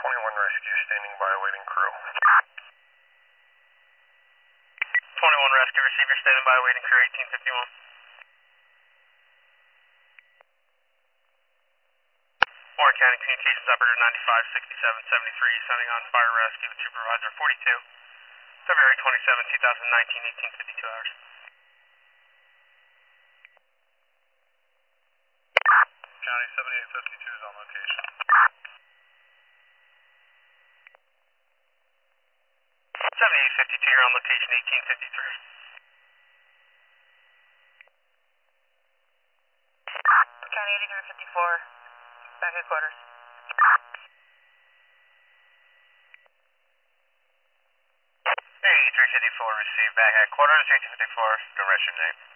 21 Rescue standing by awaiting crew. 21 Rescue receiver standing by awaiting crew 1851. Warren County Communications Operator 956773 sending on fire rescue with supervisor 42. February 27, 2019, 1852 hours. County 7852 is on location. 7852, you're on location 1853. County 8354, back at quarters. 8354 received back at quarters, 1854, don't rest your name.